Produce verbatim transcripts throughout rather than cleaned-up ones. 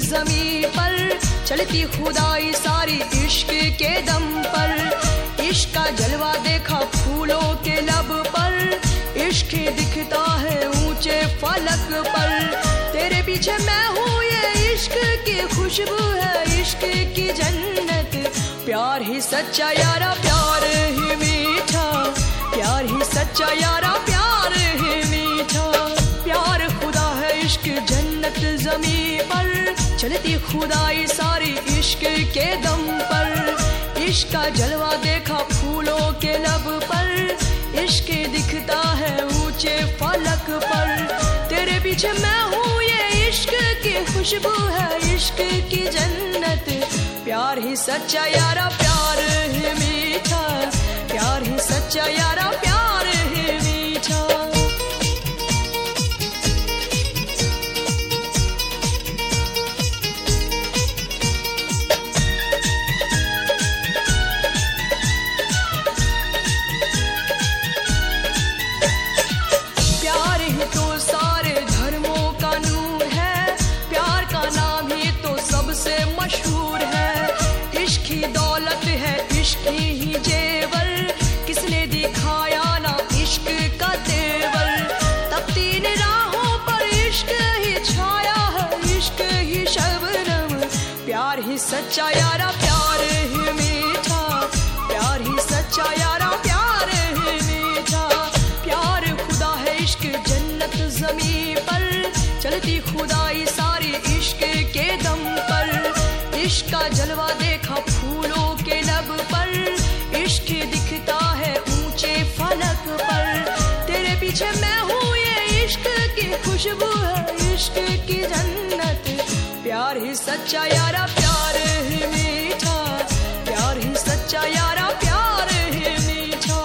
ज़मीं पर, चलती खुदाई सारी इश्क के दम पर। इश्क का जलवा देखा फूलों के लब पर, इश्क दिखता है ऊंचे फलक पर। तेरे पीछे मैं हूँ ये इश्क की खुशबू है, इश्क की जन्नत। प्यार ही सच्चा यारा प्यार ही मीठा, प्यार ही सच्चा यारा प्यार ही मीठा। प्यार खुदा है इश्क जन्नत ज़मीं पर, चलती खुदाई सारी इश्क के दम पर। इश्क का जलवा देखा फूलों के लब पर, इश्क दिखता है ऊंचे फलक पर। तेरे पीछे मैं हूँ ये इश्क की खुशबू है, इश्क की जन्नत। प्यार ही सच्चा यारा प्यार ही मीठा, प्यार ही सच्चा यारा प्यार ही मीठा। प्यार ही तो सारे धर्मों का नूर है, प्यार का नाम ही तो सबसे मशहूर है। इश्क ही दौलत है, इश्क ही जेवर, किसने दिखाया ना इश्क का तेवर। तब तीन राहों पर इश्क ही छाया है, इश्क ही शबनम। प्यार ही सच्चा यारा प्यार ही मीठा, प्यार ही सच्चा यारा प्यार ही मीठा। प्यार खुदा है इश्क जन्नत ज़मीं पर, चलती खुदाई सारी इश्क के दम पर। इश्क का जलवा देखा फूलों के लब पर, इश्क दिखता है ऊंचे फलक पर। तेरे पीछे मैं हूँ ये इश्क की खुशबू है, इश्क की जन्नत। प्यार ही सच्चा यारा प्यार ही मीठा, प्यार ही सच्चा यारा प्यार ही मीठा।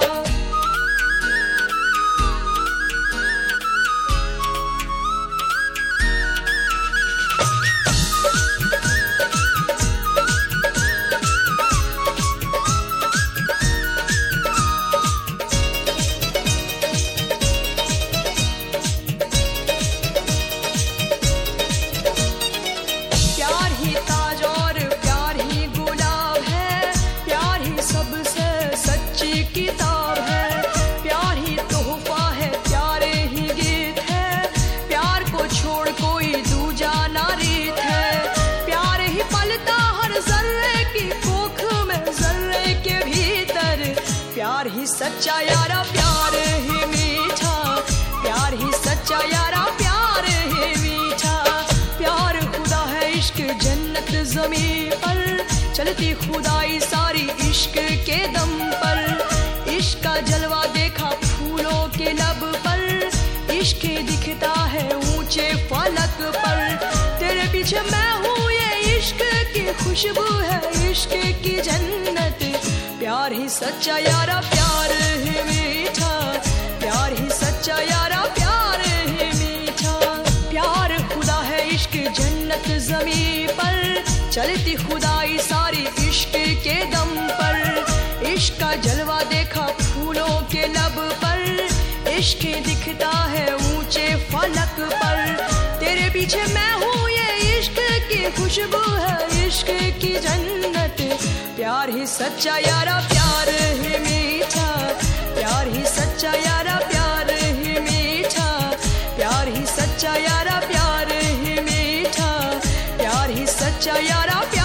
प्यार ही ताज और प्यार ही गुलाब है, प्यार ही सबसे सच्ची किताब है। प्यार ही तोहफा है, प्यारे ही गीत है, प्यार को छोड़ कोई दूजा ना रीत है। प्यार ही पलता हर जर्रे की कोख में, जर्रे के भीतर। प्यार ही सच्चा यारा प्यार ही मीठा, प्यार ही सच्चा यारा प्यार ही मीठा। प्यार खुदा है इश्क जन्नत ज़मीं पर, चलती खुदाई सारी इश्क के दम पर। इश्क का जलवा देखा फूलों के लब पर, इश्क दिखता है ऊंचे फलक पर। तेरे पीछे मैं हूँ ये इश्क की खुशबू है, इश्क की जन्नत। प्यार ही सच्चा यारा प्यार ही मीठा, प्यार ही सच्चा यारा प्यार ही मीठा। प्यार खुदा है इश्क जन्नत ज़मीं पर, चलती खुदाई सारी इश्क के दम पर। इश्क का जलवा देखा फूलों के लब पर, इश्क दिखता है ऊंचे फलक पर। तेरे पीछे मैं हूँ ये इश्क की खुशबू है, इश्क की जन्नत। प्यार ही सच्चा यारा प्यार ही मीठा, प्यार ही सच्चा यारा प्यार ही मीठा। प्यार ही सच्चा यारा प्यार ही मीठा, प्यार ही सच्चा यारा प्यार